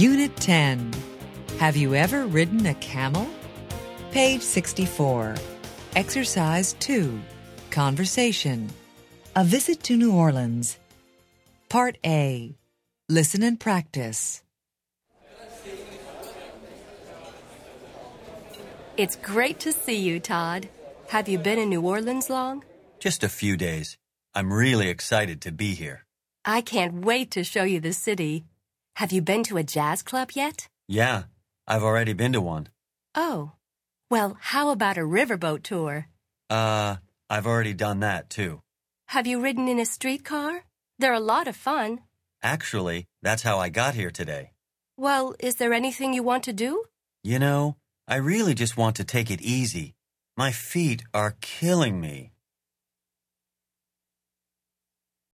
Unit 10. Have you ever ridden a camel? Page 64. Exercise 2. Conversation. A visit to New Orleans. Part A. Listen and practice. It's great to see you, Todd. Have you been in New Orleans long? Just a few days. I'm really excited to be here. I can't wait to show you the city. Have you been to a jazz club yet? Yeah, I've already been to one. Oh, well, how about a riverboat tour? I've already done that too. Have you ridden in a streetcar? They're a lot of fun. Actually, that's how I got here today. Well, is there anything you want to do? You know, I really just want to take it easy. My feet are killing me.